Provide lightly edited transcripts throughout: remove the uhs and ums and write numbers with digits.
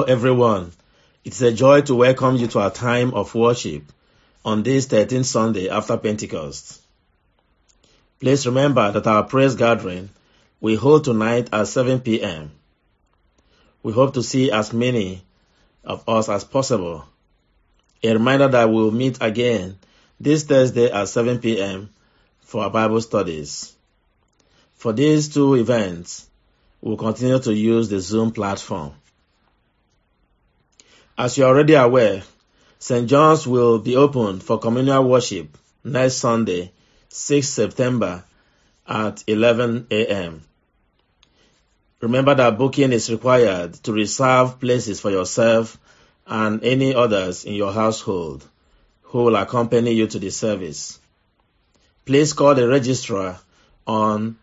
everyone. It's a joy to welcome you to our time of worship on this 13th Sunday after Pentecost. Please remember that our praise gathering will hold tonight at 7 p.m. We hope to see as many of us as possible. A reminder that we'll meet again this Thursday at 7 p.m. for our Bible studies. For these two events, we'll continue to use the Zoom platform. As you're already aware, St. John's will be opened for communal worship next Sunday, 6 September at 11 a.m. Remember that booking is required to reserve places for yourself and any others in your household who will accompany you to the service. Please call the registrar on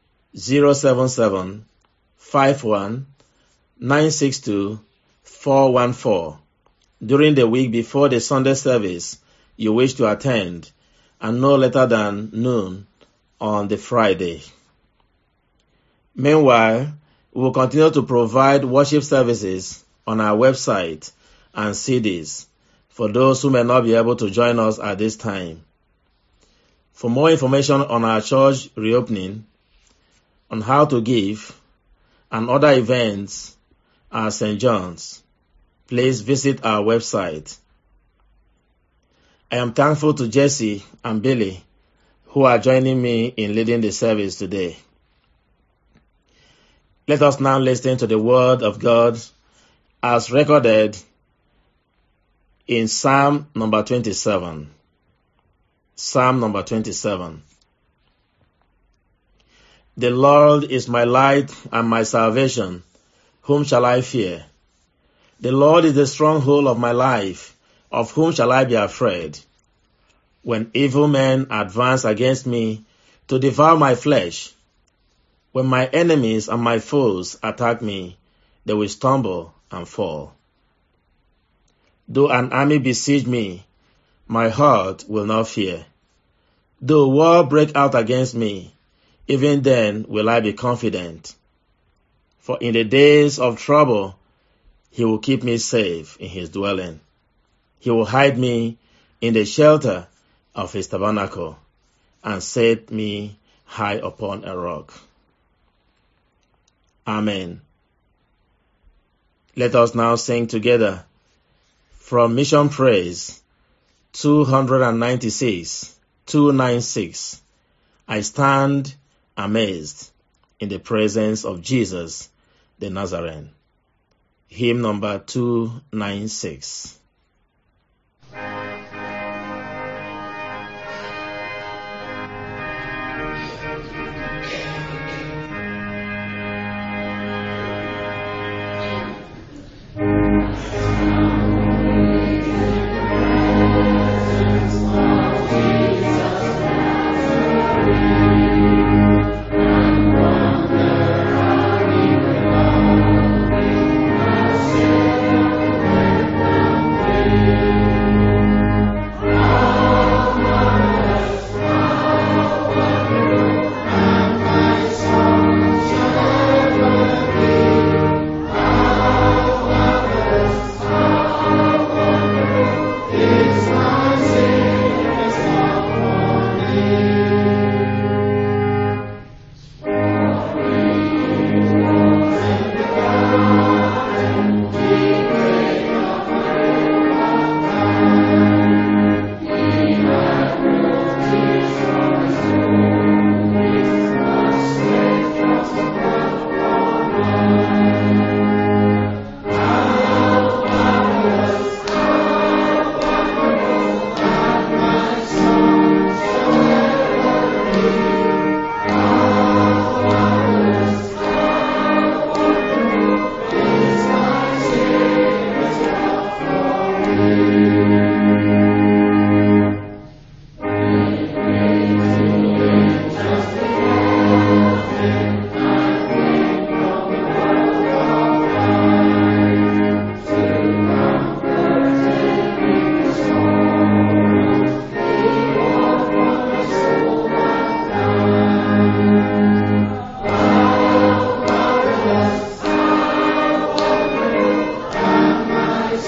077 51 962 414 during the week before the Sunday service you wish to attend, and no later than noon on the Friday. Meanwhile, we will continue to provide worship services on our website and CDs for those who may not be able to join us at this time. For more information on our church reopening, on how to give, and other events at St. John's, please visit our website. I am thankful to Jesse and Billy who are joining me in leading the service today. Let us now listen to the Word of God as recorded in Psalm number 27. Psalm number 27. The Lord is my light and my salvation. Whom shall I fear? The Lord is the stronghold of my life. Of whom shall I be afraid? When evil men advance against me to devour my flesh, when my enemies and my foes attack me, they will stumble and fall. Though an army besiege me, my heart will not fear. Though war break out against me, even then will I be confident. For in the days of trouble, he will keep me safe in his dwelling. He will hide me in the shelter of his tabernacle and set me high upon a rock. Amen. Let us now sing together from Mission Praise 296, I stand amazed in the presence of Jesus the Nazarene. Hymn number 296.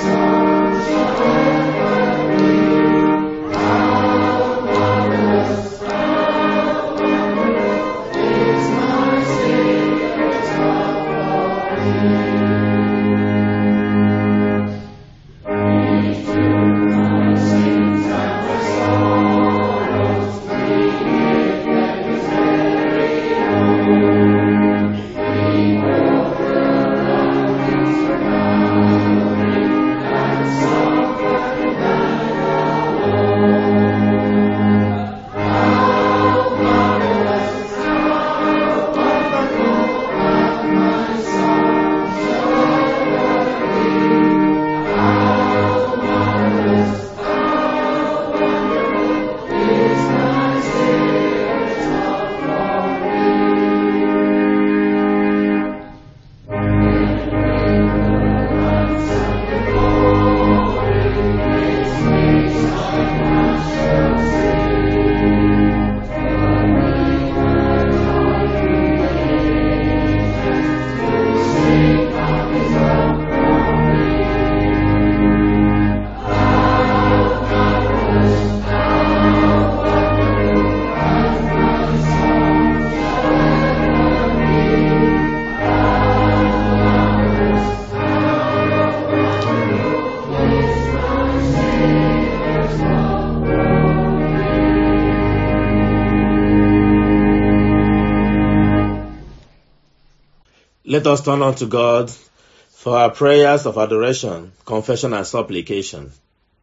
Let us turn unto God for our prayers of adoration, confession, and supplication.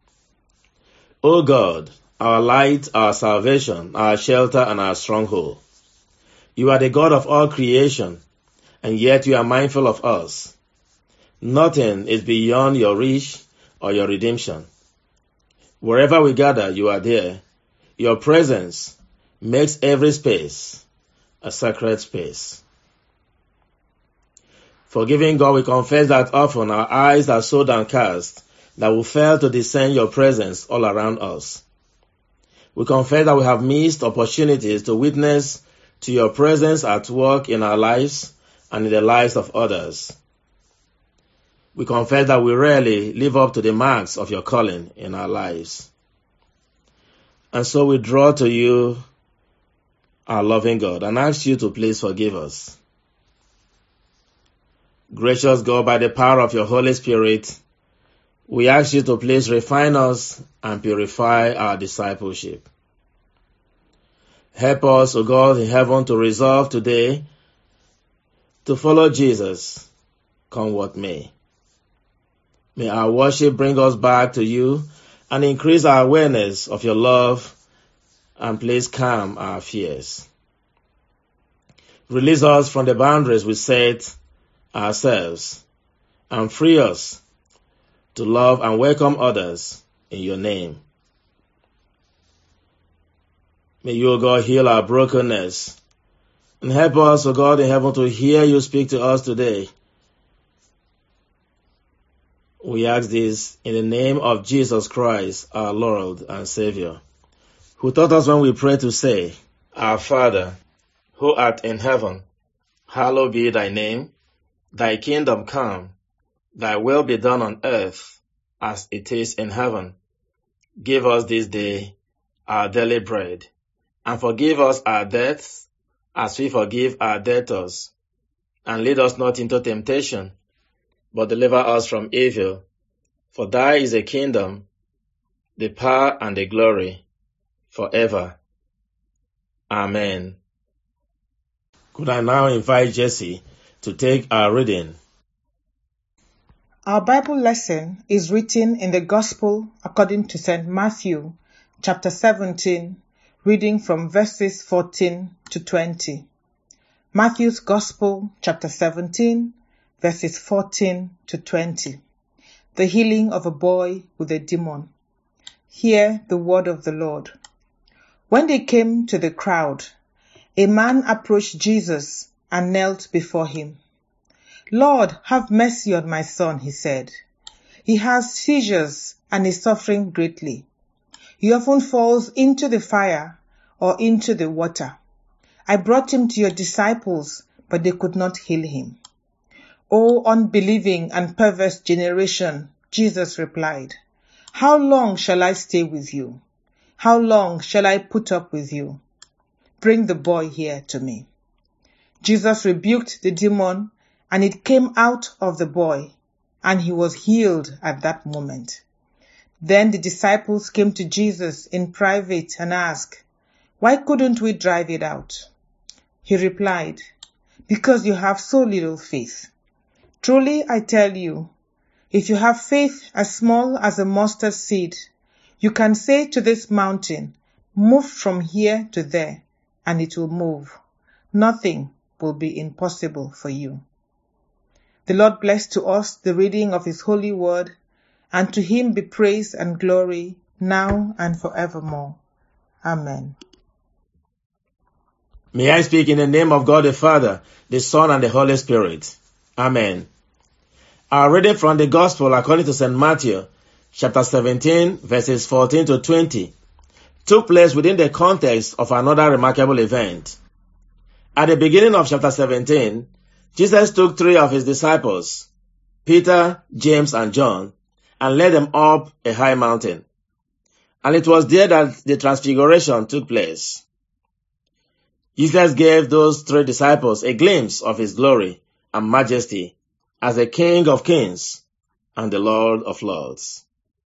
O God, our light, our salvation, our shelter, and our stronghold, you are the God of all creation, and yet you are mindful of us. Nothing is beyond your reach or your redemption. Wherever we gather, you are there. Your presence makes every space a sacred space. Forgiving God, we confess that often our eyes are so downcast that we fail to discern your presence all around us. We confess that we have missed opportunities to witness to your presence at work in our lives and in the lives of others. We confess that we rarely live up to the marks of your calling in our lives. And so we draw to you, our loving God, and ask you to please forgive us. Gracious God, by the power of your Holy Spirit, we ask you to please refine us and purify our discipleship. Help us, O God in heaven, to resolve today to follow Jesus, come what may. May our worship bring us back to you and increase our awareness of your love, and please calm our fears. Release us from the boundaries we set ourselves and free us to love and welcome others in your name. May you, O God, heal our brokenness and help us, O God in heaven, to hear you speak to us today. We ask this in the name of Jesus Christ, our Lord and Savior, who taught us when we pray to say, Our Father, who art in heaven, hallowed be thy name. Thy kingdom come, thy will be done on earth as it is in heaven. Give us this day our daily bread, and forgive us our debts as we forgive our debtors. And lead us not into temptation, but deliver us from evil. For thy is the kingdom, the power, and the glory, forever. Amen. Could I now invite Jesse to take our reading? Our Bible lesson is written in the Gospel according to St. Matthew, chapter 17, reading from verses 14 to 20. Matthew's Gospel, chapter 17, verses 14 to 20. The healing of a boy with a demon. Hear the word of the Lord. When they came to the crowd, a man approached Jesus and knelt before him. Lord, have mercy on my son, he said. He has seizures and is suffering greatly. He often falls into the fire or into the water. I brought him to your disciples, but they could not heal him. O unbelieving and perverse generation, Jesus replied, "How long shall I stay with you? How long shall I put up with you? Bring the boy here to me." Jesus rebuked the demon, and it came out of the boy, and he was healed at that moment. Then the disciples came to Jesus in private and asked, "Why couldn't we drive it out?" He replied, "Because you have so little faith. Truly I tell you, if you have faith as small as a mustard seed, you can say to this mountain, 'Move from here to there,' and it will move. Nothing will be impossible for you." The Lord bless to us the reading of his holy word, and to him be praise and glory, now and forevermore. Amen. May I speak in the name of God the Father, the Son, and the Holy Spirit. Amen. Our reading from the Gospel according to St. Matthew, chapter 17, verses 14 to 20, took place within the context of another remarkable event. At the beginning of chapter 17, Jesus took 3 of his disciples, Peter, James, and John, and led them up a high mountain. And it was there that the transfiguration took place. Jesus gave those 3 disciples a glimpse of his glory and majesty as the King of Kings and the Lord of Lords.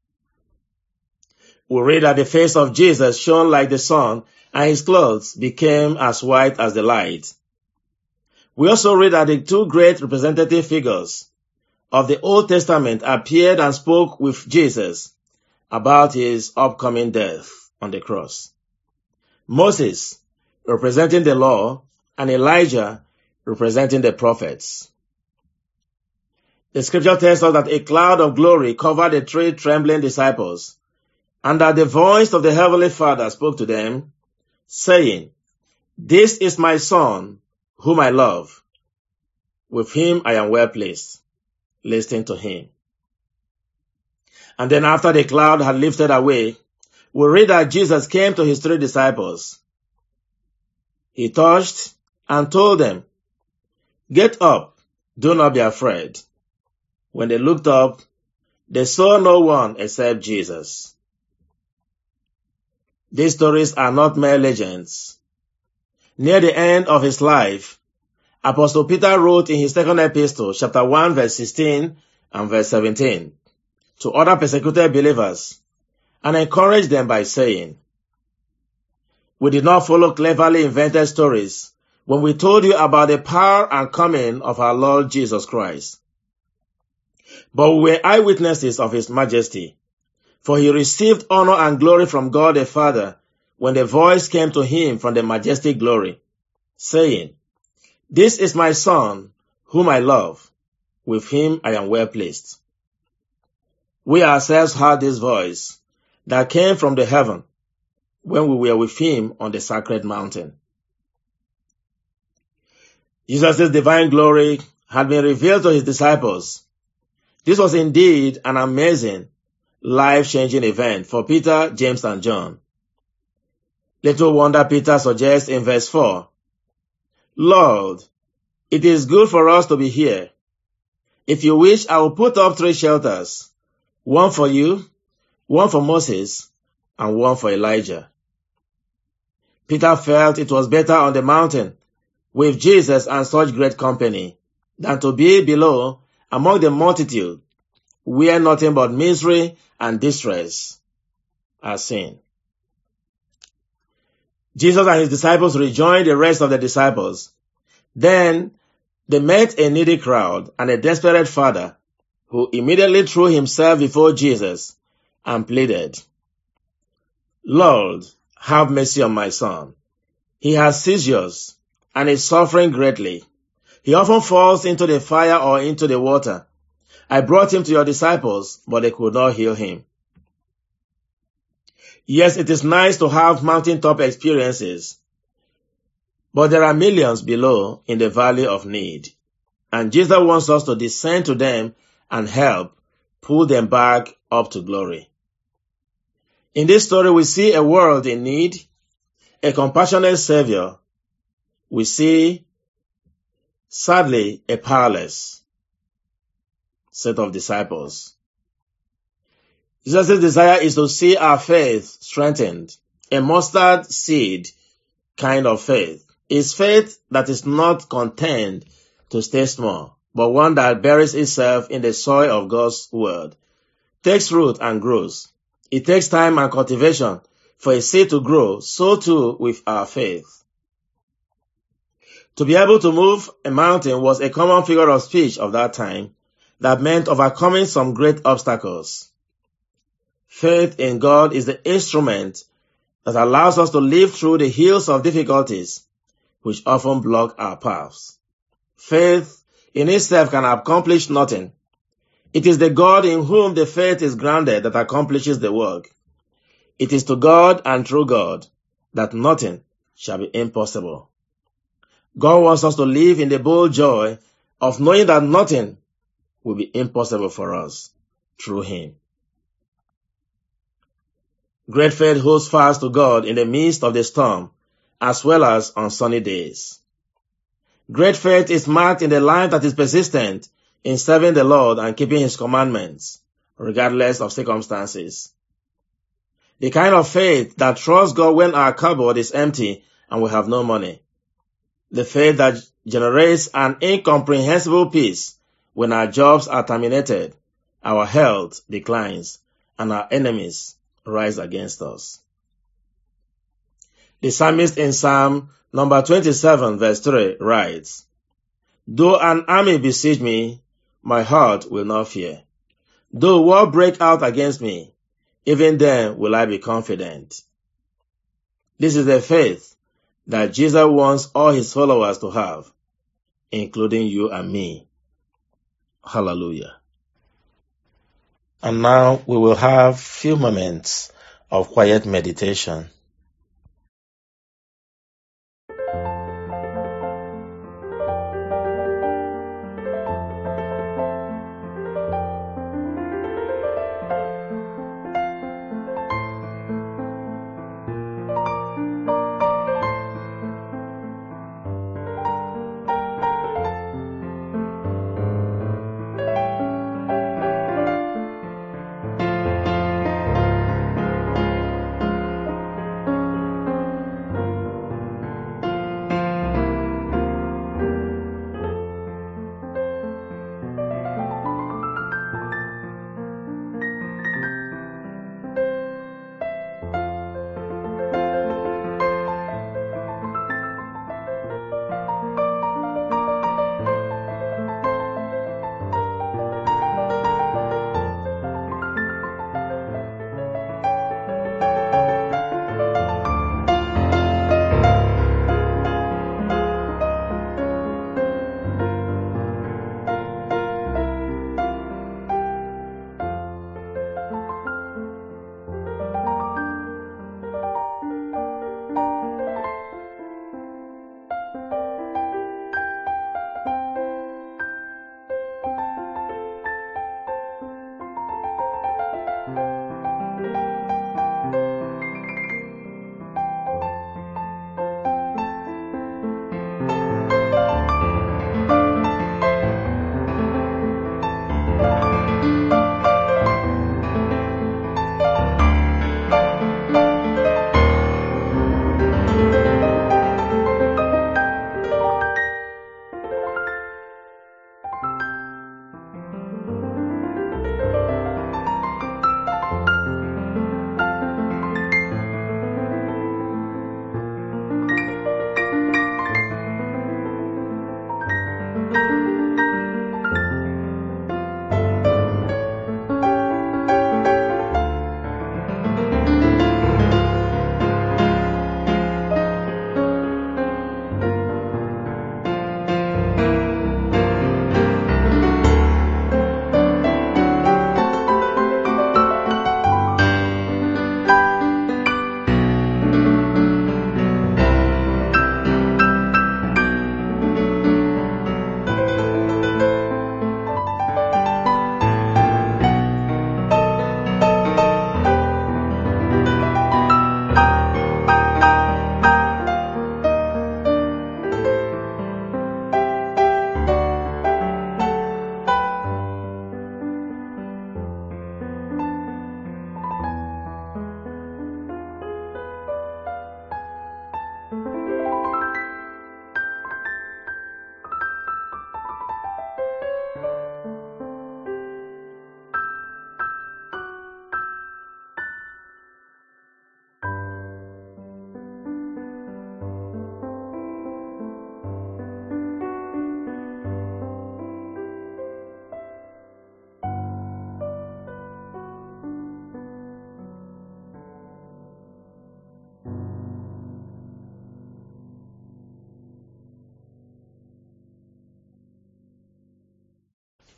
We read that the face of Jesus shone like the sun, and his clothes became as white as the light. We also read that the 2 great representative figures of the Old Testament appeared and spoke with Jesus about his upcoming death on the cross. Moses, representing the law, and Elijah, representing the prophets. The scripture tells us that a cloud of glory covered the 3 trembling disciples, and that the voice of the Heavenly Father spoke to them, saying, "This is my Son, whom I love. With him I am well pleased. Listen to him." And then after the cloud had lifted away, we read that Jesus came to his 3 disciples. He touched and told them, "Get up, do not be afraid." When they looked up, they saw no one except Jesus. These stories are not mere legends. Near the end of his life, Apostle Peter wrote in his 2nd epistle, chapter 1, verse 16 and verse 17, to other persecuted believers, and encouraged them by saying, "We did not follow cleverly invented stories when we told you about the power and coming of our Lord Jesus Christ. But we were eyewitnesses of his majesty, for he received honor and glory from God the Father when the voice came to him from the majestic glory, saying, 'This is my Son, whom I love. With him I am well pleased.' We ourselves heard this voice that came from the heaven when we were with him on the sacred mountain." Jesus' divine glory had been revealed to his disciples. This was indeed an amazing, life-changing event for Peter, James, and John. Little wonder Peter suggests in verse 4, "Lord, it is good for us to be here. If you wish, I will put up 3 shelters, one for you, one for Moses, and one for Elijah." Peter felt it was better on the mountain with Jesus and such great company than to be below among the multitude where nothing but misery and distress are seen. Jesus and his disciples rejoined the rest of the disciples. Then they met a needy crowd and a desperate father who immediately threw himself before Jesus and pleaded, "Lord, have mercy on my son. He has seizures and is suffering greatly. He often falls into the fire or into the water. I brought him to your disciples, but they could not heal him." Yes, it is nice to have mountaintop experiences, but there are millions below in the valley of need, and Jesus wants us to descend to them and help pull them back up to glory. In this story, we see a world in need, a compassionate Savior. We see, sadly, a powerless set of disciples. Jesus' desire is to see our faith strengthened, a mustard seed kind of faith. It's faith that is not content to stay small, but one that buries itself in the soil of God's word, takes root and grows. It takes time and cultivation for a seed to grow, so too with our faith. To be able to move a mountain was a common figure of speech of that time that meant overcoming some great obstacles. Faith in God is the instrument that allows us to live through the hills of difficulties which often block our paths. Faith in itself can accomplish nothing. It is the God in whom the faith is grounded that accomplishes the work. It is to God and through God that nothing shall be impossible. God wants us to live in the bold joy of knowing that nothing will be impossible for us through Him. Great faith holds fast to God in the midst of the storm, as well as on sunny days. Great faith is marked in the life that is persistent in serving the Lord and keeping His commandments, regardless of circumstances. The kind of faith that trusts God when our cupboard is empty and we have no money. The faith that generates an incomprehensible peace when our jobs are terminated, our health declines, and our enemies rise against us. The psalmist in Psalm number 27 verse 3 writes, "Though an army besiege me, my heart will not fear. Though war break out against me, even then will I be confident." This is the faith that Jesus wants all His followers to have, including you and me. Hallelujah. And now we will have few moments of quiet meditation.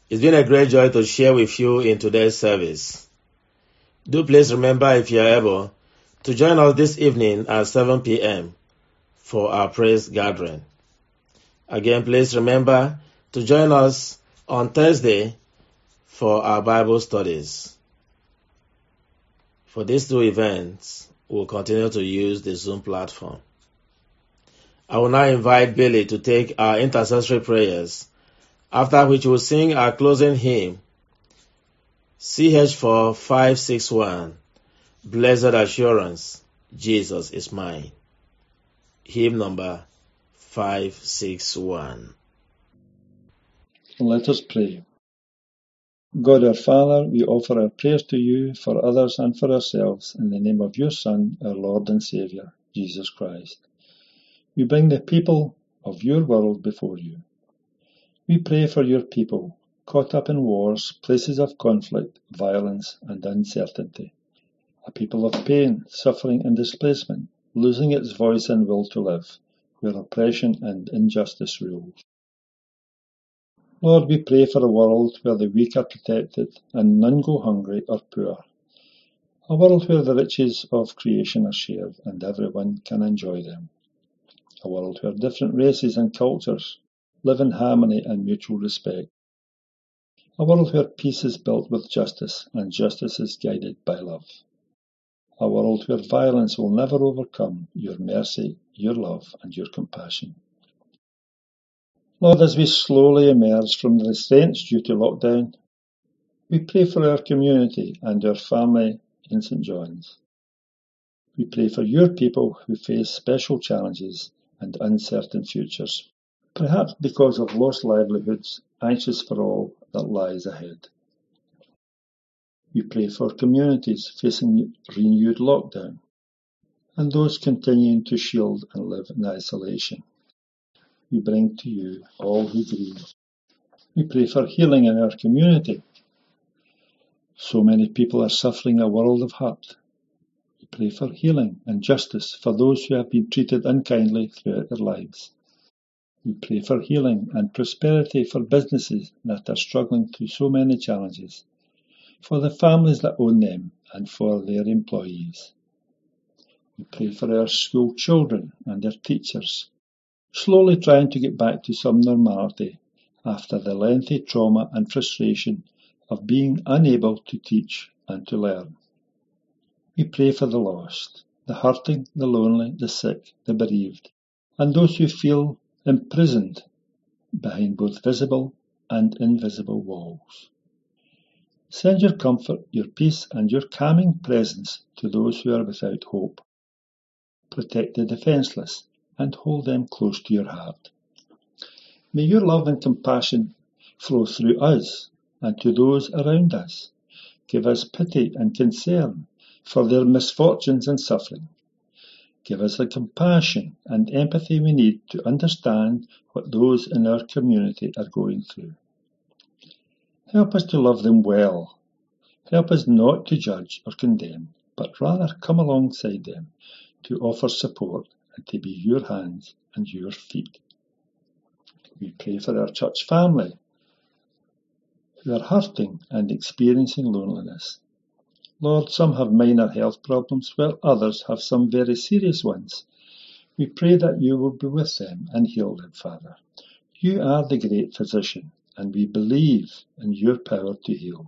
It's been a great joy to share with you in today's service. Do please remember, if you are able, to join us this evening at 7 p.m. for our praise gathering. Again, please remember to join us on Thursday for our Bible studies. For these two events, we'll continue to use the Zoom platform. I will now invite Billy to take our intercessory prayers, after which we'll sing our closing hymn, CH4 561, Blessed Assurance, Jesus is Mine. Hymn number 561. Let us pray. God our Father, we offer our prayers to you for others and for ourselves in the name of your Son, our Lord and Saviour, Jesus Christ. We bring the people of your world before you. We pray for your people, caught up in wars, places of conflict, violence and uncertainty. A people of pain, suffering and displacement, losing its voice and will to live, where oppression and injustice rule. Lord, we pray for a world where the weak are protected and none go hungry or poor. A world where the riches of creation are shared and everyone can enjoy them. A world where different races and cultures live in harmony and mutual respect. A world where peace is built with justice and justice is guided by love. A world where violence will never overcome your mercy, your love and your compassion. Lord, as we slowly emerge from the restraints due to lockdown, we pray for our community and our family in St. John's. We pray for your people who face special challenges and uncertain futures, perhaps because of lost livelihoods, anxious for all that lies ahead. We pray for communities facing renewed lockdown and those continuing to shield and live in isolation. We bring to you all who grieve. We pray for healing in our community. So many people are suffering a world of hurt. We pray for healing and justice for those who have been treated unkindly throughout their lives. We pray for healing and prosperity for businesses that are struggling through so many challenges, for the families that own them and for their employees. We pray for our school children and their teachers, slowly trying to get back to some normality after the lengthy trauma and frustration of being unable to teach and to learn. We pray for the lost, the hurting, the lonely, the sick, the bereaved, and those who feel imprisoned behind both visible and invisible walls. Send your comfort, your peace, and your calming presence to those who are without hope. Protect the defenceless and hold them close to your heart. May your love and compassion flow through us and to those around us. Give us pity and concern for their misfortunes and suffering. Give us the compassion and empathy we need to understand what those in our community are going through. Help us to love them well. Help us not to judge or condemn, but rather come alongside them to offer support and to be your hands and your feet. We pray for our church family who are hurting and experiencing loneliness. Lord, some have minor health problems, while others have some very serious ones. We pray that you will be with them and heal them, Father. You are the great physician, and we believe in your power to heal.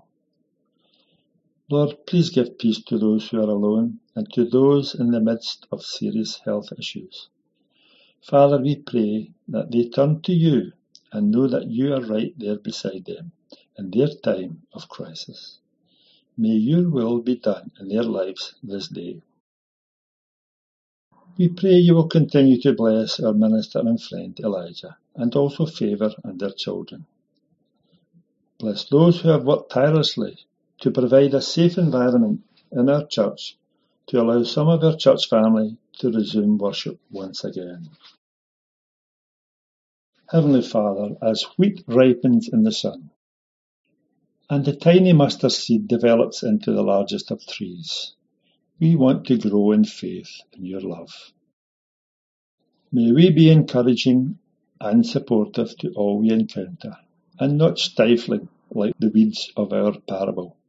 Lord, please give peace to those who are alone and to those in the midst of serious health issues. Father, we pray that they turn to you and know that you are right there beside them in their time of crisis. May your will be done in their lives this day. We pray you will continue to bless our minister and friend Elijah, and also favour and their children. Bless those who have worked tirelessly to provide a safe environment in our church to allow some of our church family to resume worship once again. Heavenly Father, as wheat ripens in the sun, and the tiny mustard seed develops into the largest of trees, we want to grow in faith in your love. May we be encouraging and supportive to all we encounter, and not stifling like the weeds of our parable.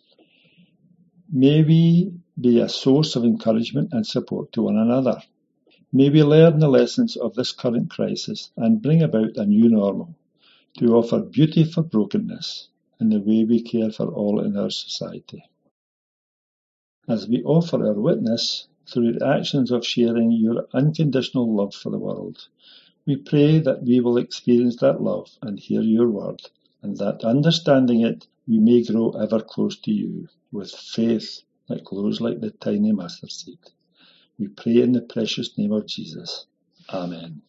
May we be a source of encouragement and support to one another. May we learn the lessons of this current crisis and bring about a new normal to offer beauty for brokenness in the way we care for all in our society. As we offer our witness through the actions of sharing your unconditional love for the world, we pray that we will experience that love and hear your word, and that understanding it, we may grow ever close to you with faith that grows like the tiny mustard seed. We pray in the precious name of Jesus. Amen.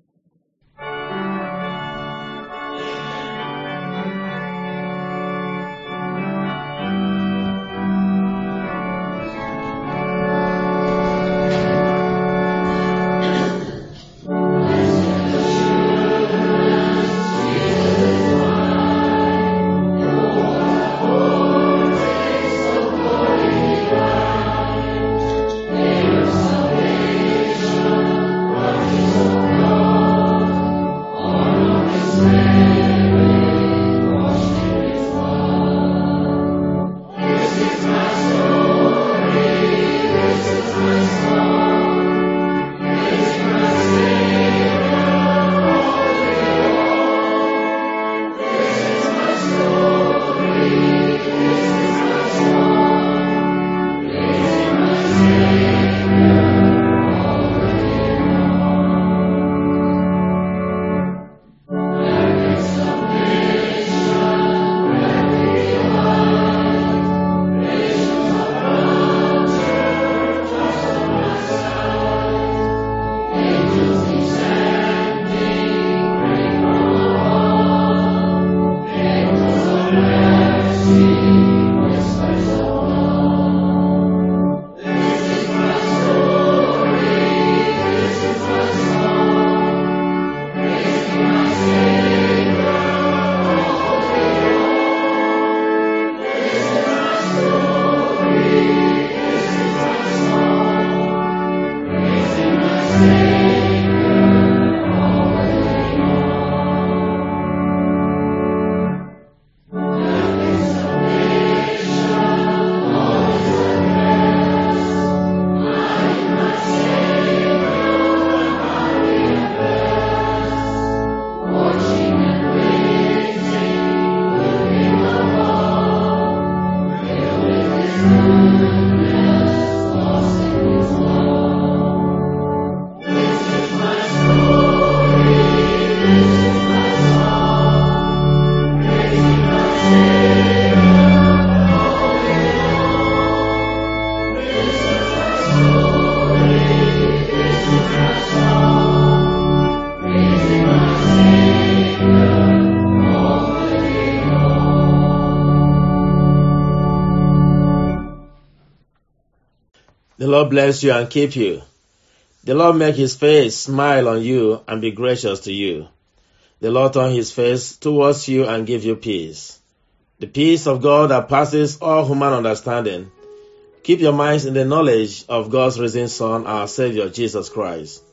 The Lord bless you and keep you. The Lord make his face smile on you and be gracious to you. The Lord turn his face towards you and give you peace. The peace of God that passes all human understanding. Keep your minds in the knowledge of God's risen Son, our Savior, Jesus Christ.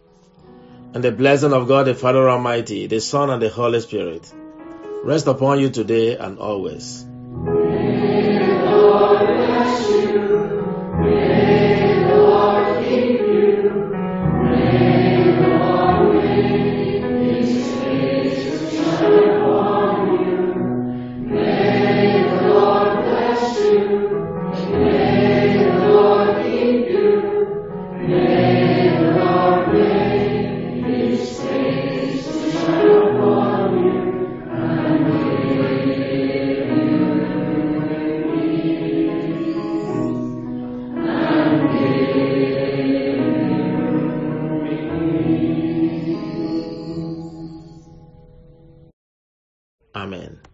And the blessing of God, the Father Almighty, the Son, and the Holy Spirit rest upon you today and always. Amen.